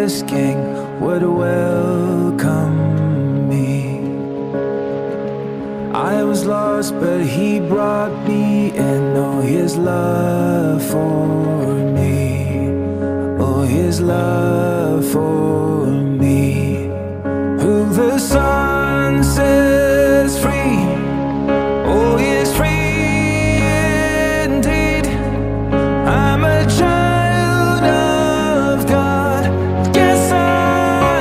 this king would welcome me. I was lost, but he brought me in. Oh, his love for me, oh, his love for me. Who the Son sets free, oh, he is free indeed. I'm a child of God, yes I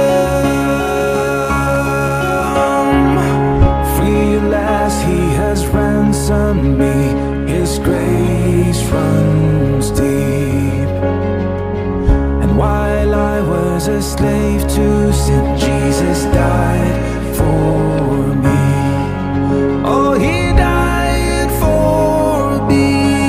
am. Free at last, he has ransomed me. His grace runs deep. And while I was a slave to sin, Jesus died for me. Oh, he died for me.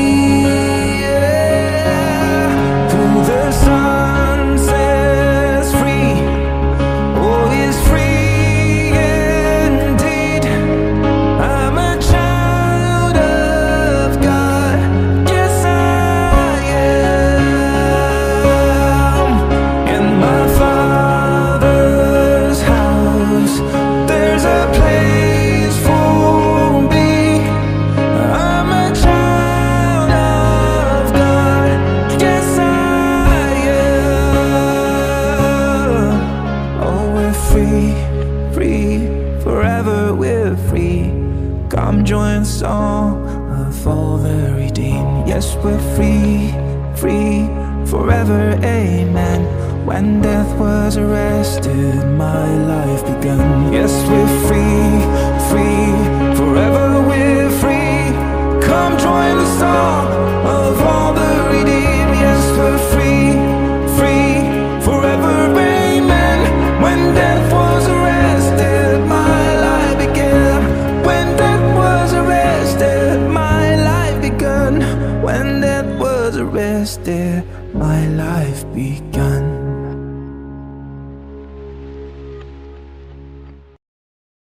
Yeah. Who the Son sets free, oh, is free indeed. I'm a child of God, yes I am. In my Father's house, there's a place for me. I'm a child of God, yes I am. Oh, we're free, free, forever we're free. Come join the song of all the redeemed. Yes, we're free, free, forever, amen. When death was arrested, my life begun. Yes, we're free, free, forever we're free. Come join the song of all the redeemed. Yes, we're free, free, forever, amen. When death was arrested, my life began. When death was arrested, my life begun. When death was arrested, my life began.